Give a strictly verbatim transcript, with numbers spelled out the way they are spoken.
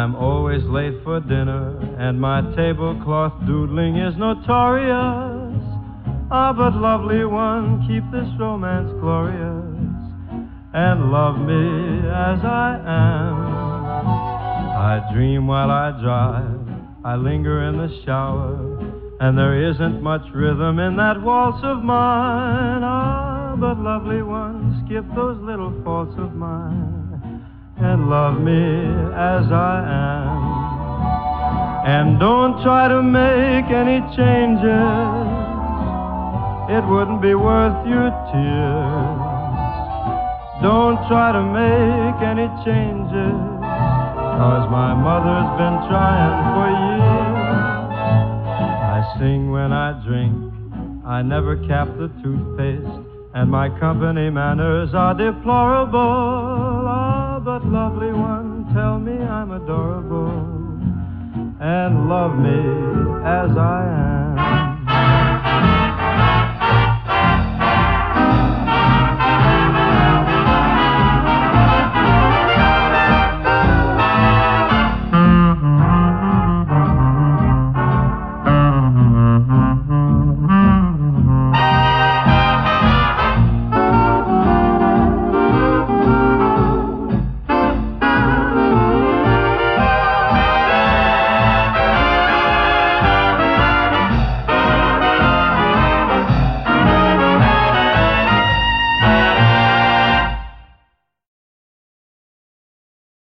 I'm always late for dinner, and my tablecloth doodling is notorious. Ah, but lovely one, keep this romance glorious, and love me as I am. I dream while I drive, I linger in the shower, and there isn't much rhythm in that waltz of mine. Ah, but lovely one, skip those little faults of mine, and love me as I am. And don't try to make any changes, it wouldn't be worth your tears. Don't try to make any changes, 'cause my mother's been trying for years. I sing when I drink, I never cap the toothpaste, and my company manners are deplorable. Ah, but lovely one, tell me I'm adorable, and love me as I am.